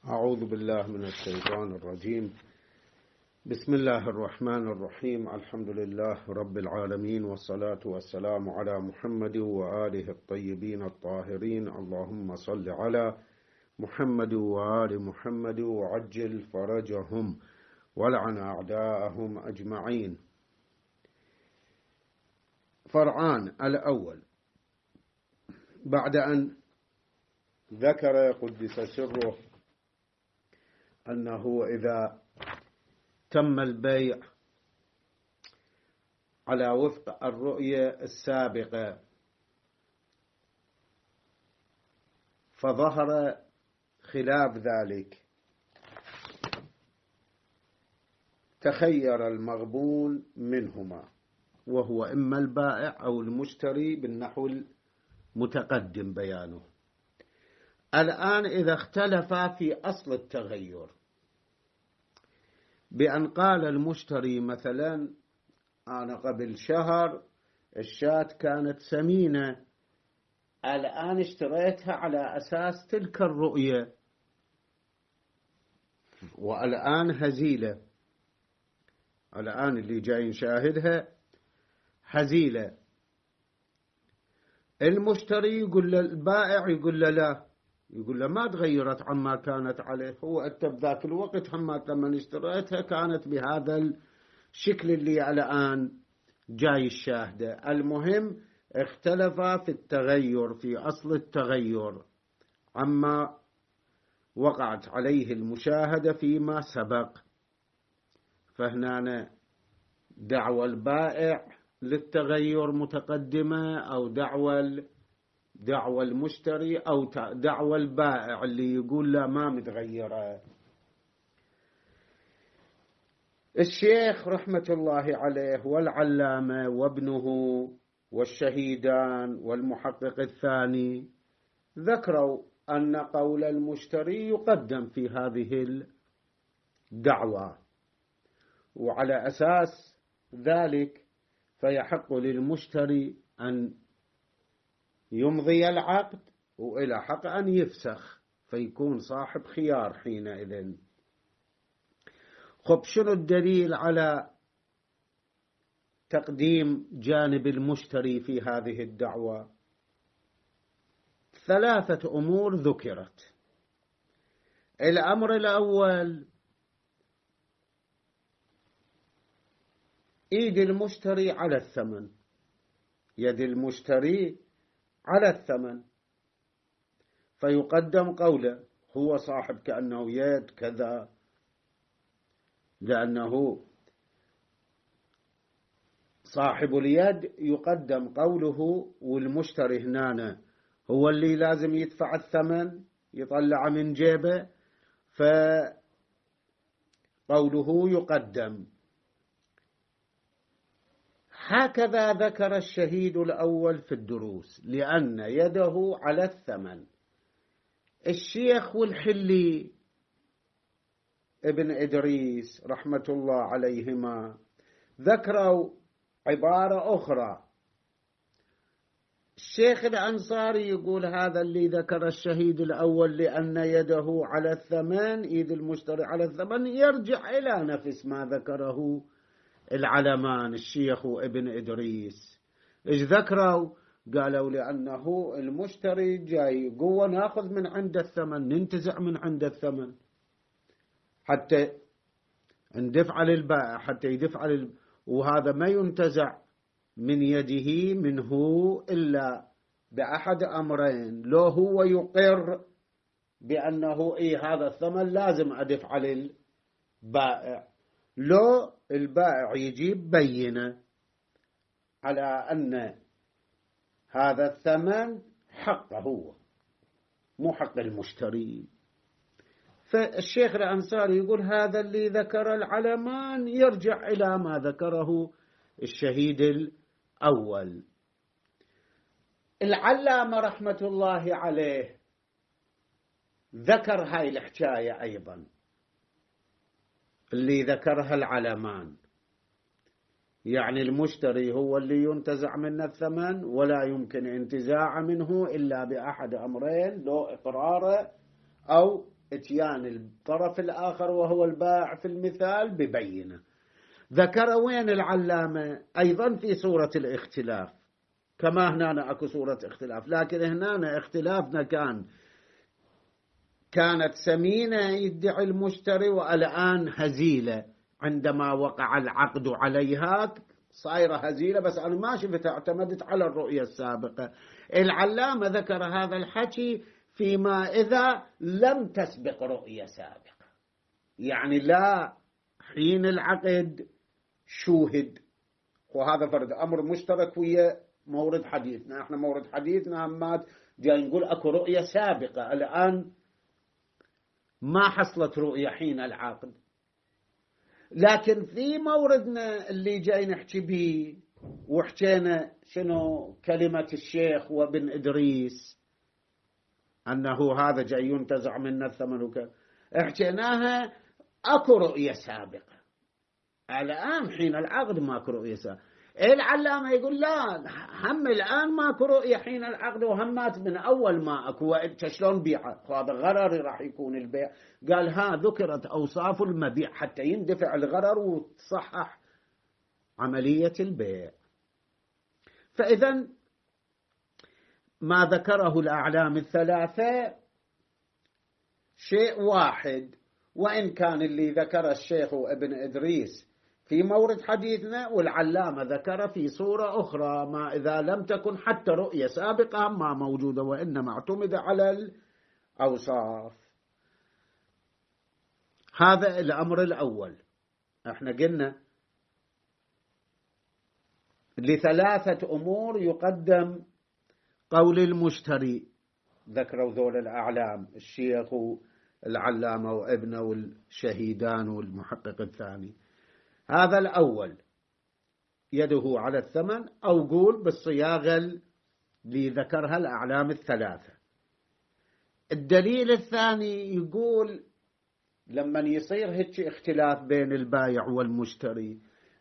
أعوذ بالله من الشيطان الرجيم. بسم الله الرحمن الرحيم. الحمد لله رب العالمين، والصلاة والسلام على محمد وآله الطيبين الطاهرين. اللهم صل على محمد وآل محمد وعجل فرجهم ولعن أعداءهم أجمعين. فرعان الأول، بعد أن ذكر قدس سره أنه إذا تم البيع على وفق الرؤية السابقة فظهر خلاف ذلك، تخير المغبون منهما، وهو إما البائع أو المشتري بالنحو المتقدم بيانه. الآن إذا اختلفا في أصل التغير، بأن قال المشتري مثلا أنا قبل شهر الشاة كانت سمينة، الآن اشتريتها على أساس تلك الرؤية، والآن هزيلة، الآن اللي جاي نشاهدها هزيلة. المشتري يقول له، البائع يقول له لا، يقول له ما تغيرت عما كانت عليه، هو أنت بذاك الوقت لما اشتريتها كانت بهذا الشكل اللي الآن جاي الشاهدة. المهم اختلفا في التغير، في أصل التغير عما وقعت عليه المشاهدة فيما سبق. فهنا دعوى البائع للتغير متقدمة، أو دعوى المشتري، أو دعوى البائع اللي يقول لا ما متغيرة. الشيخ رحمة الله عليه والعلامة وابنه والشهيدان والمحقق الثاني ذكروا أن قول المشتري يقدم في هذه الدعوى، وعلى أساس ذلك فيحق للمشتري أن يمضي العقد، وإلى حق أن يفسخ، فيكون صاحب خيار حينئذ. خب شنو الدليل على تقديم جانب المشتري في هذه الدعوة؟ 3 أمور ذكرت. الأمر الأول، إيد المشتري على الثمن، يد المشتري على الثمن، فيقدم قوله، هو صاحب كأنه يد كذا، لأنه صاحب اليد يقدم قوله، والمشتري هنا هو اللي لازم يدفع الثمن يطلع من جيبه، فقوله يقدم. هكذا ذكر الشهيد الأول في الدروس، لأن يده على الثمن. الشيخ والحلي ابن إدريس رحمة الله عليهما ذكروا عبارة أخرى. الشيخ الأنصاري يقول هذا اللي ذكر الشهيد الأول لأن يده على الثمن، يد المشتري على الثمن، يرجع إلى نفس ما ذكره العلمان الشيخ ابن إدريس. إيش ذكروا؟ قالوا لأنه المشتري جاي قوة ناخذ من عند الثمن، ننتزع من عند الثمن حتى ندفع للبائع حتى يدفع وهذا ما ينتزع من يده منه إلا بأحد أمرين: لو هو يقر بأنه هذا الثمن لازم أدفع للبائع، لو البائع يجيب بينة على أن هذا الثمن حقه هو مو حق المشتري. فالشيخ الأنصاري يقول هذا اللي ذكر العلمان يرجع إلى ما ذكره الشهيد الأول. العلامة رحمة الله عليه ذكر هاي الحكاية أيضا اللي ذكرها العلمان، يعني المشتري هو اللي ينتزع منه الثمن، ولا يمكن انتزاع منه إلا بأحد أمرين: لو إقراره أو اتيان الطرف الآخر وهو البائع في المثال ببينة. ذكر وين العلامة أيضا في صورة الاختلاف، كما هنا أكو صورة اختلاف، لكن هنا اختلافنا كانت ثمينة يدعي المشتري، والآن هزيلة عندما وقع العقد عليها صايرة هزيلة، بس أنا ما شفت، اعتمدت على الرؤية السابقة. العلامة ذكر هذا الحكي فيما إذا لم تسبق رؤية سابقة، يعني لا حين العقد شوهد، وهذا فرد أمر مشترك ويا مورد حديثنا. احنا مورد حديثنا مات جاي نقول اكو رؤية سابقة، الآن ما حصلت رؤية حين العقد. لكن في موردنا اللي جاي نحكي به، وحكينا شنو كلمة الشيخ وابن إدريس أنه هذا جاي ينتزع منا الثمن وكذا، حكيناها أكو رؤية سابقة. الآن حين العقد ماكو رؤية سابقة. العلامة يقول لا، هم الآن ماكو رؤية حين العقد، وهمات من أول ما أكو، شلون بيعه؟ هذا غرر راح يكون البيع. قال ذكرت أوصاف المبيع حتى يندفع الغرر وتصحح عملية البيع. فإذا ما ذكره الأعلام الثلاثة شيء واحد، وإن كان اللي ذكر الشيخ ابن إدريس في مورد حديثنا، والعلامة ذكر في صورة أخرى ما إذا لم تكن حتى رؤية سابقة ما موجودة، وإنما اعتمد على الأوصاف. هذا الأمر الأول. احنا قلنا لثلاثة أمور يقدم قول المشتري، ذكروا ذول الأعلام الشيخ والعلامة وابنه والشهيدان والمحقق الثاني. هذا الأول يده على الثمن، أو قول بالصياغة اللي ذكرها الأعلام الثلاثة. الدليل الثاني يقول لما يصير هيك اختلاف بين البايع والمشتري،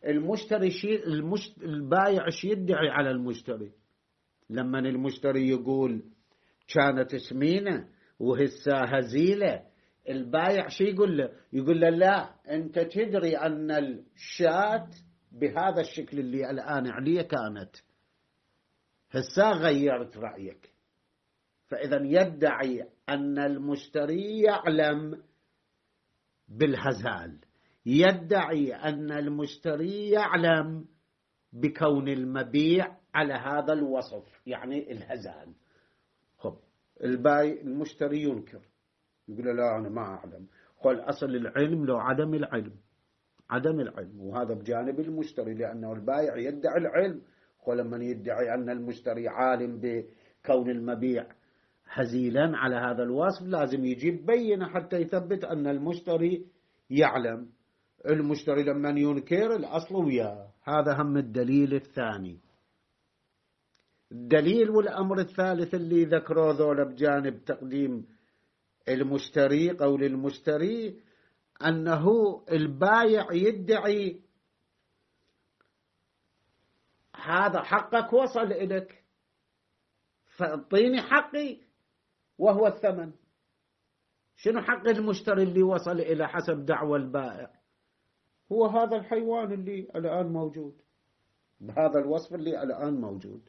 البايع ايش يدعي على المشتري؟ لما المشتري يقول كانت ثمينة وهسه هزيلة، البايع شو يقول له؟ يقول له لا، أنت تدري أن الشاة بهذا الشكل اللي الآن عليه كانت، هسه غيرت رأيك. فإذا يدعي أن المشتري يعلم بالهزال، يدعي أن المشتري يعلم بكون المبيع على هذا الوصف، يعني الهزال. خب المشتري ينكر، يقول لا أنا ما أعلم. قل أصل العلم لو عدم العلم، عدم العلم، وهذا بجانب المشتري، لأنه البائع يدعي العلم. ولما يدعي أن المشتري عالم بكون المبيع هزيلا على هذا الوصف، لازم يجيب بينة حتى يثبت أن المشتري يعلم. المشتري لما ينكر الأصل وياه. هذا هم الدليل الثاني. الدليل والأمر الثالث اللي ذكروه ذولا بجانب تقديم المشتري، قول المشتري أنه البايع يدعي هذا حقك وصل إليك، فاعطيني حقي وهو الثمن. شنو حق المشتري اللي وصل إلى حسب دعوى البائع؟ هو هذا الحيوان اللي الآن موجود بهذا الوصف اللي الآن موجود.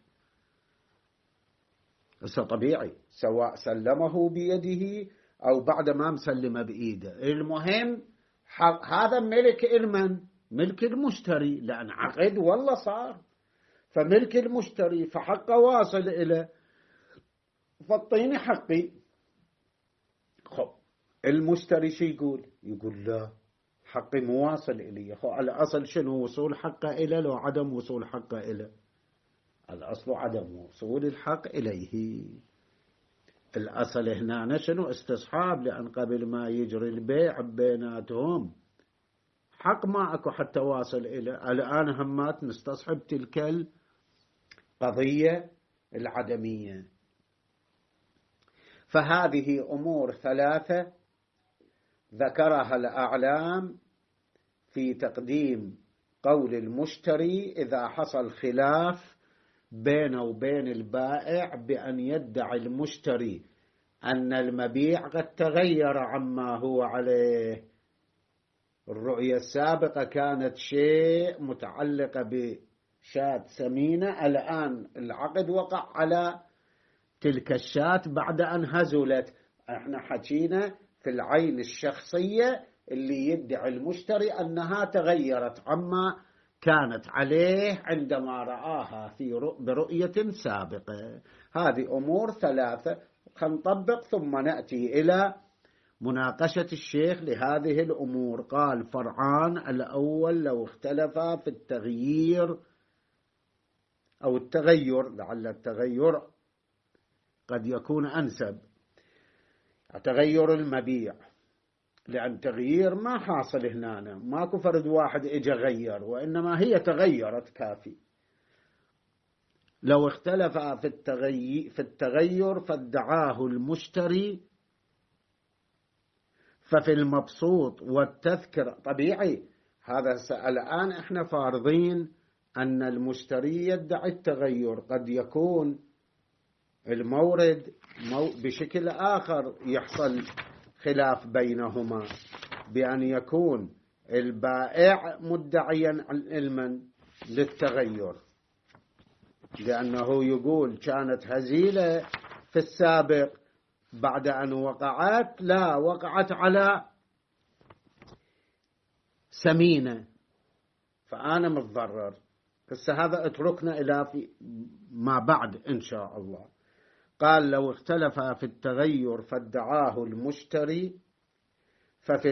طبيعي سواء سلمه بيده أو بعد ما مسلمه بإيده، المهم هذا ملك المن؟ ملك المشتري، لأن عقد والله صار، فملك المشتري، فحقه واصل إليه، فاعطيني حقي. خب المشتري شو يقول؟ يقول لا، حقي مو واصل إلي. الأصل شنو؟ وصول حقه إليه لو عدم وصول حقه إليه؟ الأصل عدم وصول الحق إليه. الأصل هنا شنو؟ استصحاب، لأن قبل ما يجري البيع بيناتهم حق ما أكو حتى واصل إليه. الآن همات نستصحب تلك القضية العدمية. فهذه أمور ثلاثة ذكرها الأعلام في تقديم قول المشتري إذا حصل خلاف بينه وبين البائع، بأن يدعي المشتري أن المبيع قد تغير عما هو عليه. الرؤية السابقة كانت شيء متعلقة بشاة سمينة، الآن العقد وقع على تلك الشاة بعد أن هزلت. احنا حكينا في العين الشخصية اللي يدعي المشتري أنها تغيرت عما كانت عليه عندما رآها برؤية سابقة. هذه أمور ثلاثة نطبق ثم نأتي إلى مناقشة الشيخ لهذه الأمور. قال فرعان الأول لو اختلفا في التغيير أو التغير، لعل التغير قد يكون أنسب، تغير المبيع، لأن تغيير ما حاصل هنا، ماكو فرد واحد اجى غير، وإنما هي تغيرت كافي. لو اختلف في التغير فادعاه المشتري ففي المبسوط والتذكرة طبيعي. هذا الآن احنا فارضين أن المشتري يدعي التغير، قد يكون المورد بشكل آخر يحصل خلاف بينهما، بأن يكون البائع مدعيا علما للتغير، لأنه يقول كانت هزيلة في السابق بعد أن وقعت، لا وقعت على سمينة فأنا متضرر. بس هذا اتركنا إلى في ما بعد إن شاء الله. قال لو اختلف في التغير فادعاه المشتري ففي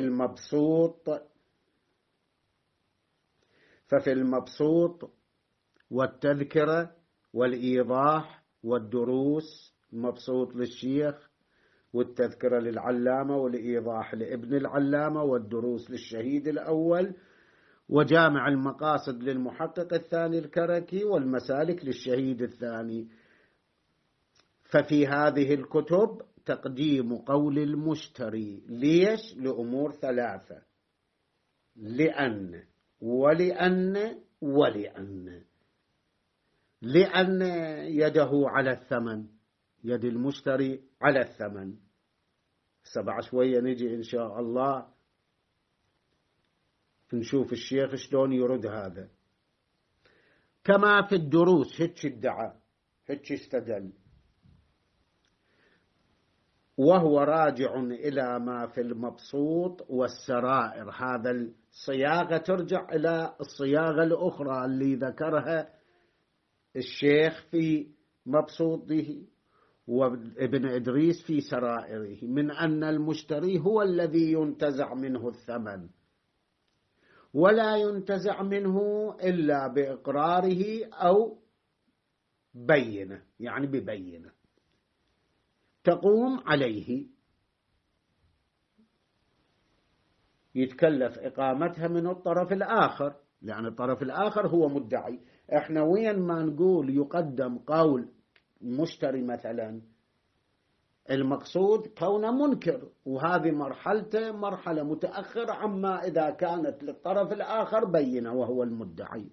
المبسوط والتذكرة والإيضاح والدروس، المبسوط للشيخ والتذكرة للعلامة والإيضاح لابن العلامة والدروس للشهيد الأول وجامع المقاصد للمحقق الثاني الكركي والمسالك للشهيد الثاني. ففي هذه الكتب تقديم قول المشتري. ليش؟ لأمور ثلاثة: لأن يده على الثمن، يد المشتري على الثمن. بعد شوية نجي إن شاء الله نشوف الشيخ شلون يرد هذا. كما في الدروس هيك ادعى، هيك استدل، وهو راجع إلى ما في المبسوط والسرائر. هذا الصياغة ترجع إلى الصياغة الأخرى اللي ذكرها الشيخ في مبسوطه وابن إدريس في سرائره، من أن المشتري هو الذي ينتزع منه الثمن، ولا ينتزع منه إلا بإقراره أو بينة، يعني ببينة تقوم عليه، يتكلف إقامتها من الطرف الآخر، لأن الطرف الآخر هو مدعي. إحنا وين ما نقول يقدم قول مشتري مثلا، المقصود كونه منكر، وهذه مرحلته مرحلة متأخرة عما إذا كانت للطرف الآخر بينة وهو المدعي.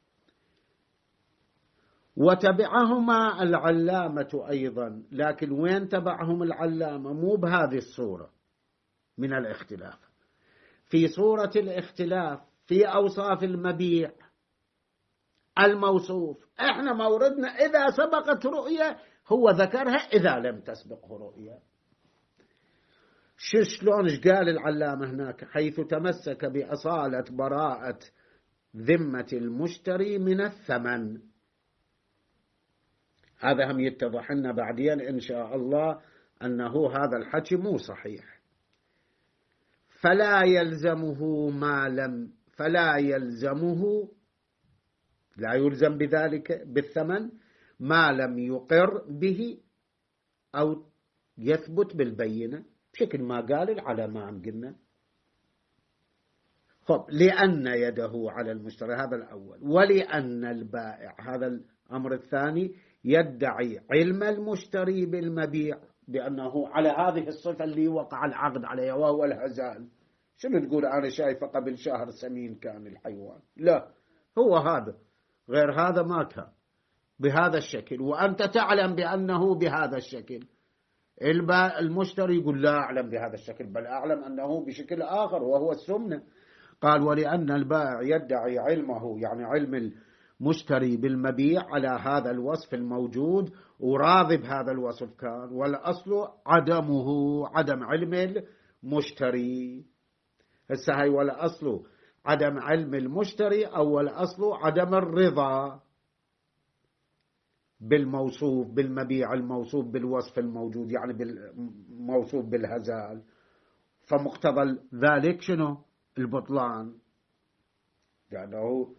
وتبعهما العلامة أيضا، لكن وين تبعهم العلامة؟ مو بهذه الصورة من الاختلاف، في صورة الاختلاف في أوصاف المبيع الموصوف. احنا موردنا إذا سبقت رؤية هو ذكرها، إذا لم تسبقه رؤية. شلون قال العلامة هناك؟ حيث تمسك بأصالة براءة ذمة المشتري من الثمن. هذا هم يتضح لنا بعدين إن شاء الله أنه هذا الحكي مو صحيح. فلا يلزمه لا يلزم بذلك بالثمن ما لم يقر به أو يثبت بالبينة، بشكل ما قال العلمان قلنا. لأن يده على المشتري، هذا الأول. ولأن البائع، هذا الأمر الثاني، يدعي علم المشتري بالمبيع بأنه على هذه الصفة اللي وقع العقد عليها وهو الهزال. شنو تقول أنا شايفة قبل شهر سمين كان الحيوان؟ لا، هو هذا، غير هذا ما كان بهذا الشكل، وأنت تعلم بأنه بهذا الشكل. المشتري يقول لا أعلم بهذا الشكل، بل أعلم أنه بشكل آخر وهو السمنة. قال ولأن البائع يدعي علمه، يعني علم المشتري بالمبيع على هذا الوصف الموجود وراضي بهذا الوصف كان، والأصل عدمه، عدم علم المشتري. هسه هاي والأصل عدم علم المشتري، أو الأصل عدم الرضا بالموصوف بالمبيع الموصوف بالوصف الموجود، يعني بالموصوف بالهزال. فمقتضى ذلك شنو؟ البطلان، لأنه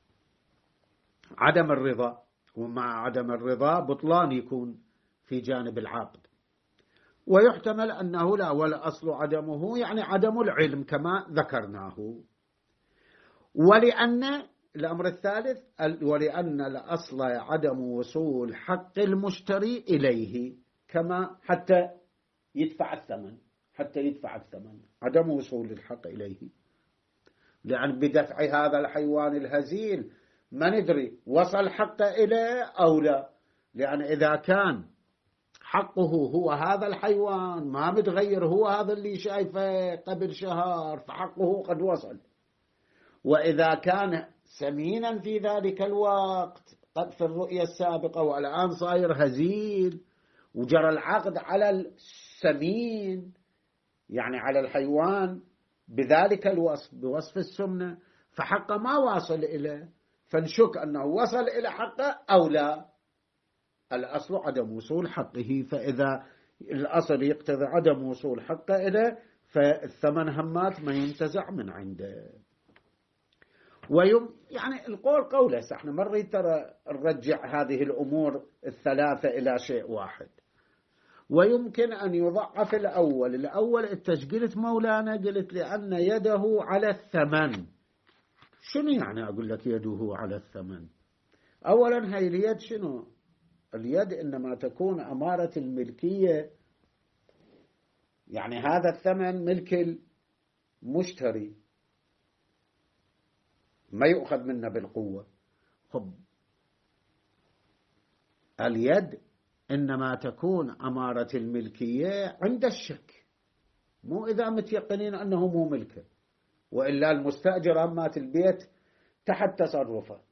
عدم الرضا، ومع عدم الرضا بطلان يكون في جانب العقد. ويحتمل أنه لا، والأصل عدمه يعني عدم العلم كما ذكرناه. ولأن الأمر الثالث، ولأن الأصل عدم وصول حق المشتري إليه، كما حتى يدفع الثمن، حتى يدفع الثمن عدم وصول الحق إليه، لأن بدفع هذا الحيوان الهزيل ما ندري وصل حقه إليه أو لا، لأن إذا كان حقه هو هذا الحيوان ما متغير، هو هذا اللي شايفه قبل شهر، فحقه قد وصل. وإذا كان سمينا في ذلك الوقت قد في الرؤية السابقة والآن صاير هزيل، وجرى العقد على السمين يعني على الحيوان بذلك الوصف، بوصف السمنة، فحقه ما واصل إليه، فنشك أنه وصل إلى حقه أو لا. الأصل عدم وصول حقه، فإذا الأصل يقتضي عدم وصول حقه إليه فالثمن همات ما ينتزع من عنده. يعني القول قوله، احنا ما نريد ترى نرجع هذه الأمور الثلاثة إلى شيء واحد. ويمكن أن يضعف الأول التشكيلة مولانا، قلت لأن يده على الثمن. شنو يعني أقول لك يده على الثمن؟ أولا هاي اليد شنو؟ اليد إنما تكون أمارة الملكية، يعني هذا الثمن ملك المشتري ما يؤخذ منا بالقوة. خب اليد إنما تكون أمارة الملكية عند الشك، مو إذا متيقنين أنه مو ملكه، وإلا المستأجر أمات البيت تحت تصرفه.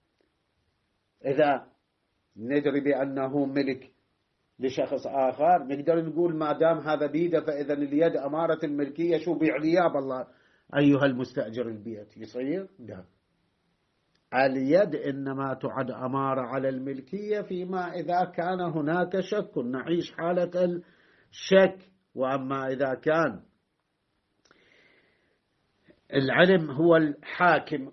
إذا ندري بأنه ملك لشخص آخر نقدر نقول ما دام هذا بيده فإذا اليد أمارة الملكية، شو بيع لي يا بالله أيها المستأجر البيت، يصير؟ لا، اليد إنما تعد أمارة على الملكية فيما إذا كان هناك شك، نعيش حالة الشك. وأما إذا كان العلم هو الحاكم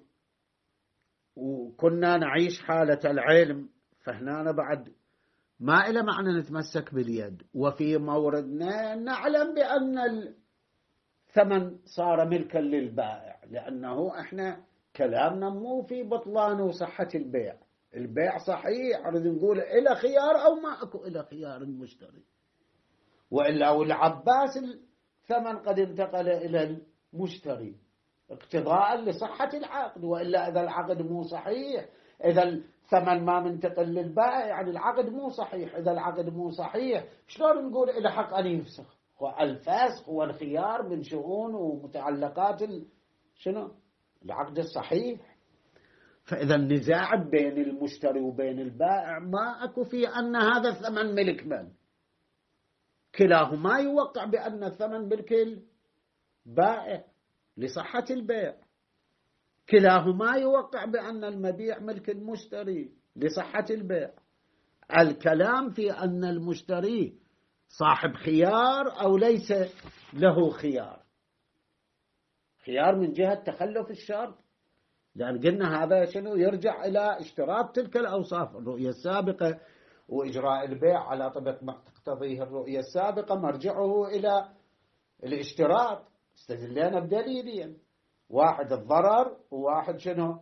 وكنا نعيش حالة العلم، فهنا بعد ما إلى معنى نتمسك باليد. وفي موردنا نعلم بأن الثمن صار ملكا للبائع، لأنه إحنا كلامنا مو في بطلان وصحة البيع. البيع صحيح، أريد نقول إلى خيار أو ما أكو إلى خيار المشتري، وإلا والعباس الثمن قد انتقل إلى المشتري اقتضاء لصحة العقد، وإلا إذا العقد مو صحيح، إذا الثمن ما منتقل للبائع يعني العقد مو صحيح. إذا العقد مو صحيح شلون نقول إلى حق أن يفسخ؟ والفسخ هو الخيار من شؤون ومتعلقات شنو؟ العقد الصحيح. فإذا النزاع بين المشتري وبين البائع ما أكو فيه أن هذا الثمن ملك من، كلاهما يوقع بأن الثمن ملك البائع لصحة البيع، كلاهما يوقع بأن المبيع ملك المشتري لصحة البيع. الكلام في أن المشتري صاحب خيار أو ليس له خيار، خيار من جهة تخلف الشرط، لأن قلنا هذا شنو يرجع إلى اشتراط تلك الأوصاف، الرؤية السابقة وإجراء البيع على طبق ما تقتضيه الرؤية السابقة مرجعه إلى الاشتراط. استدلنا بدليلين، واحد الضرر وواحد شنو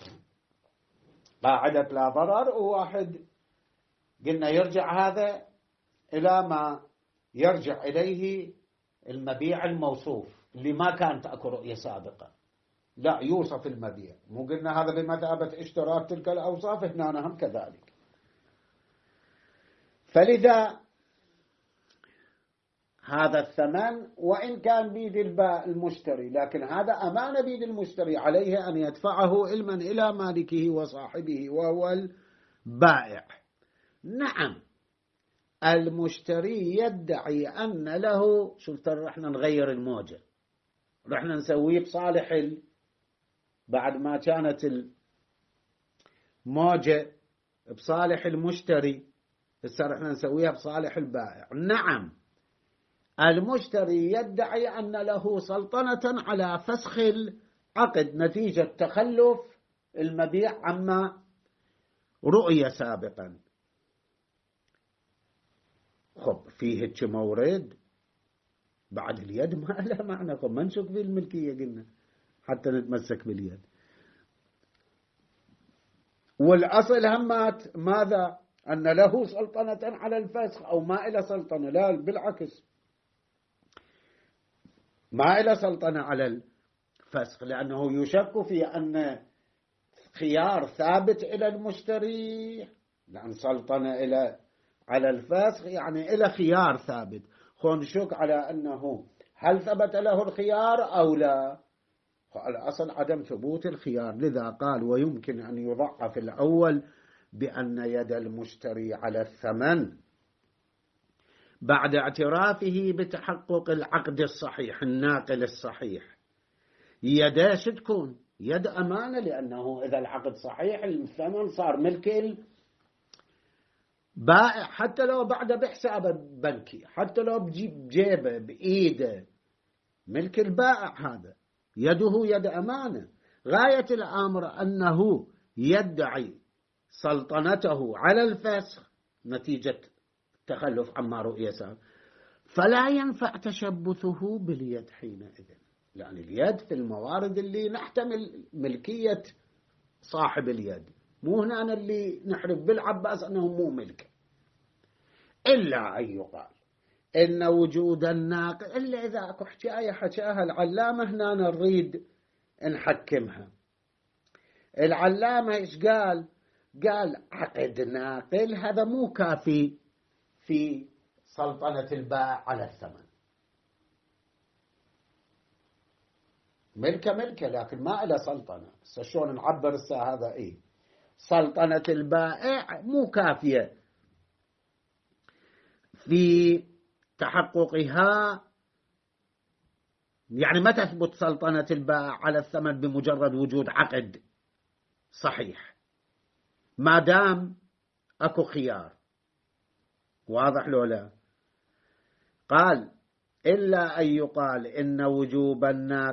قاعدة لا ضرر، وواحد قلنا يرجع هذا إلى ما يرجع إليه المبيع الموصوف اللي ما كانت أكو رؤية سابقة، لا يوصف المبيع. مو قلنا هذا بمثابة اشتراك تلك الأوصاف، هنا هم كذلك. فلذا هذا الثمن وإن كان بيد المشتري، لكن هذا أمانة بيد المشتري، عليه أن يدفعه علما إلى مالكه وصاحبه وهو البائع. نعم، المشتري يدعي أن له، شوف ترى رحنا نغير الموجة، رحنا نسويه بصالح بعد ما كانت الموجة بصالح المشتري، هسه رحنا نسويها بصالح البائع. نعم، المشتري يدعي أن له سلطنة على فسخ العقد نتيجة تخلف المبيع عما رؤية سابقا. خب فيه هيك مورد بعد اليد ما له معنى، خب ما نشك بالملكية قلنا حتى نتمسك باليد. والأصل همات ماذا؟ أن له سلطنة على الفسخ أو ما إلى سلطنة. لا، بالعكس، ما إلى سلطنة على الفسخ، لأنه يشك في أن خيار ثابت إلى المشتري، لأن سلطنة على الفسخ يعني إلى خيار ثابت. نشك على أنه هل ثبت له الخيار أو لا. الأصل عدم ثبوت الخيار، لذا قال ويمكن أن يضعف الأول بأن يد المشتري على الثمن بعد اعترافه بتحقق العقد الصحيح الناقل الصحيح. يداش تكون يد أمانة، لأنه إذا العقد صحيح الثمن صار ملك البائع، حتى لو بعد بحسابه بنكي، حتى لو بجيبه بإيده، ملك البائع هذا، يده يد أمانة. غاية الأمر أنه يدعي سلطنته على الفسخ نتيجة تخلف عما رؤية سابق، فلا ينفع تشبثه باليد حينئذ، يعني اليد في الموارد اللي نحتمل ملكية صاحب اليد، مو هنا اللي نحرف بالعباس أنه مو ملك. إلا أن يقال إن وجود الناقل، إلا إذا أكو حكاية حكاها العلامة هنا نريد نحكمها. العلامة إيش قال؟ قال عقد ناقل هذا مو كافي في سلطنة البائع على الثمن. ملكة لكن ما إلى سلطنة. شلون نعبر هذا؟ إيه، سلطنة البائع مو كافية في تحققها، يعني ما تثبت سلطنة البائع على الثمن بمجرد وجود عقد صحيح، ما دام أكو خيار. واضح لو لا؟ قال إلا أن يقال إن وجود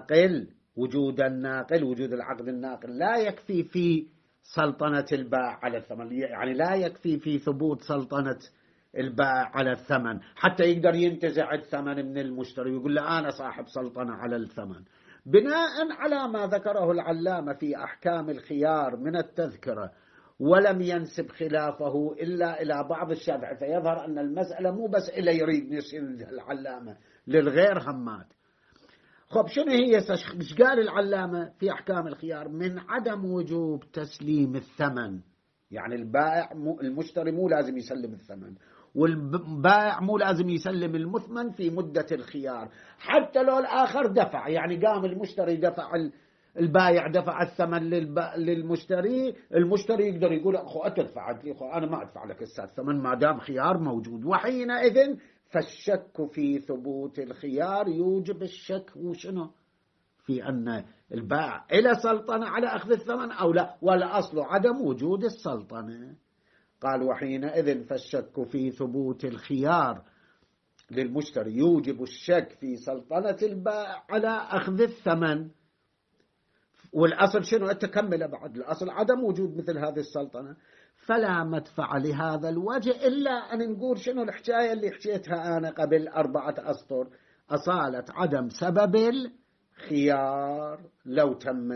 العقد الناقل لا يكفي في سلطنة البائع على الثمن، يعني لا يكفي في ثبوت سلطنة البائع على الثمن حتى يقدر ينتزع الثمن من المشتري ويقول له أنا صاحب سلطنة على الثمن. بناء على ما ذكره العلامة في أحكام الخيار من التذكرة، ولم ينسب خلافه إلا إلى بعض الشافعية، فيظهر أن المسألة مو بس إلى يريد يصير العلامة، للغير همات. خب شنو هي ايش قال العلامة في أحكام الخيار؟ من عدم وجوب تسليم الثمن، يعني البائع المشتري مو لازم يسلم الثمن، والبائع مو لازم يسلم المثمن في مدة الخيار، حتى لو الآخر دفع، يعني قام المشتري دفع، البائع دفع الثمن للمشتري، المشتري يقدر يقول أخو أتدفع لي، أخو أنا ما أدفع لك الثمن ما دام خيار موجود. وحينئذ فالشك في ثبوت الخيار يوجب الشك وشنو في أن البائع إلى سلطنة على أخذ الثمن أو لا، والأصل عدم وجود السلطنة. قال وحينئذ فالشك في ثبوت الخيار للمشتري يوجب الشك في سلطنة البائع على أخذ الثمن. والأصل شنو؟ التكمل بعد الأصل عدم وجود مثل هذه السلطنة، فلا مدفع لهذا الوجه إلا أن نقول شنو الحكاية اللي حكيتها أنا قبل 4 أسطر، أصالة عدم سبب الخيار لو تم.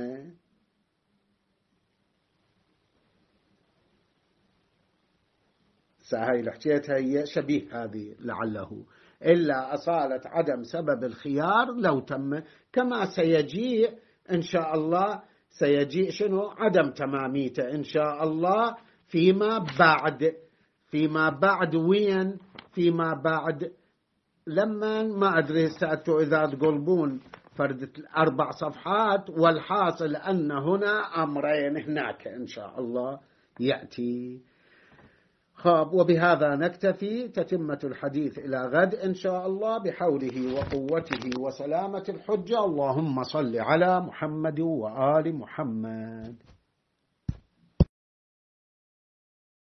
هاي اللي حكيتها هي شبيه هذه لعله، إلا أصالة عدم سبب الخيار لو تم، كما سيجيء إن شاء الله، سيجيء شنو عدم تماميته إن شاء الله فيما بعد. وين؟ فيما بعد لما ما أدري سأتوا إذا تقلبون فردة 4 صفحات، والحاصل أن هنا أمرين هناك إن شاء الله يأتي. خاب، وبهذا نكتفي. تتمة الحديث إلى غد إن شاء الله بحوله وقوته وسلامة الحجة. اللهم صل على محمد وآل محمد.